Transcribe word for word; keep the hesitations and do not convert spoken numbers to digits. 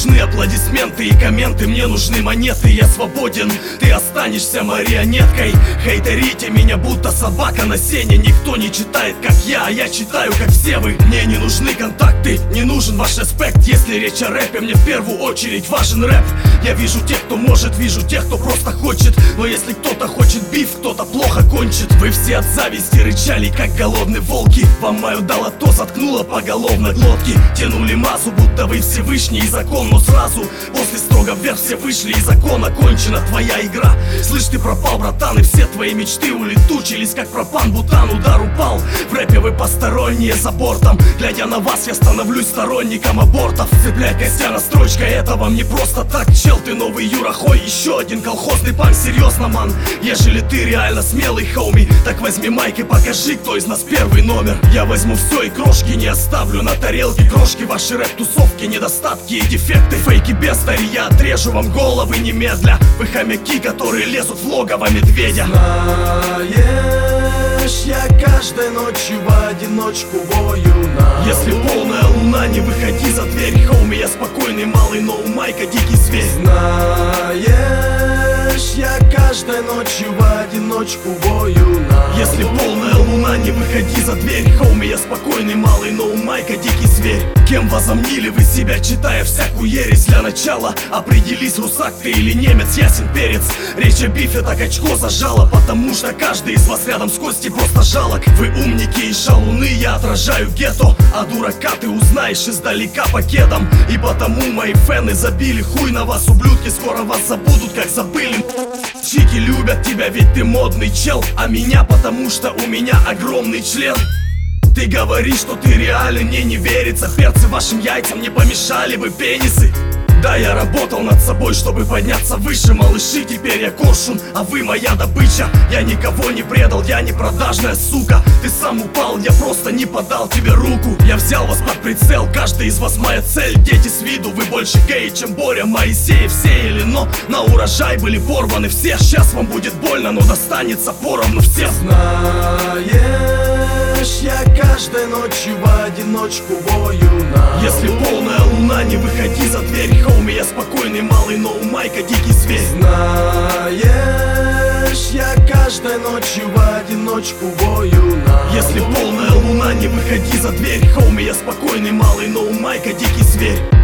нужны аплодисменты и комменты, мне нужны монеты. Я свободен, ты останешься марионеткой. Хейтерите меня, будто собака на сене. Никто не читает, как я, а я читаю, как все вы. Мне не нужны контакты, не нужен ваш респект. Если речь о рэпе, мне в первую очередь важен рэп. Я вижу тех, кто может, вижу тех, кто просто хочет. Но если кто-то хочет биф, кто-то плохо кончит. Вы все от зависти рычали, как голодные волки. Вам мое дало то, заткнуло поголовно глотки. Тянули массу, будто вы Всевышний и закон. Но сразу, после строго вверх все вышли, и закон окончена твоя игра. Слышь, ты пропал, братан, и все твои мечты улетучились, как пропан бутан. Удар упал, в рэпе вы посторонние за бортом. Глядя на вас, я становлюсь сторонником абортов. Цепляй костяна строчка, это вам не просто так. Чел, ты новый Юра Хой, еще один колхозный панк. Серьезно, ман, ежели ты реально смелый, хоуми, так возьми майк и покажи, кто из нас первый номер. Я возьму все и крошки не оставлю на тарелке. Крошки ваши рэп-тусовки, недостатки и дефекты. Фейки без стари, я отрежу вам головы немедля. Вы хомяки, которые лезут в логово медведя. Знаешь, я каждой ночью в одиночку вою на Если полная луна, не выходи за дверь, хоуми, я спокойный малый, но у майка дикий зверь. Знаешь, я каждой ночью в одиночку вою на Если полная луна, не выходи за дверь, хоуми, я спокойный малый, но у майка дикий зверь. Кем возомнили вы себя, читая всякую ересь? Для начала определись, русак ты или немец, ясен перец. Речь о бифе так очко зажало, потому что каждый из вас рядом с Костей просто жалок. Вы умники и шалуны, я отражаю гетто, а дурака ты узнаешь издалека по кедам. И потому мои фэны забили хуй на вас, ублюдки, скоро вас забудут, как забыли. Чики любят тебя, ведь ты модный чел, а меня потому что у меня огромный член. Ты говоришь, что ты реален, мне не верится. Перцы вашим яйцам не помешали бы пенисы. Да, я работал над собой, чтобы подняться выше. Малыши, теперь я коршун, а вы моя добыча. Я никого не предал, я не продажная сука. Ты сам упал, я просто не подал тебе руку. Я взял вас под прицел, каждый из вас моя цель. Дети с виду, вы больше геи, чем Боря Моисеев сеяли, но на урожай были порваны все. Сейчас вам будет больно, но достанется поровну всем. Знаешь, я каждой ночью в одиночку вою на Если полная луна, не выходи за дверь, хоуми, я спокойный малый, но у майка дикий зверь. Знаешь, я каждой ночью в одиночку вою на Если полная луна, не выходи за дверь, хоуми, я спокойный малый, но у майка дикий зверь.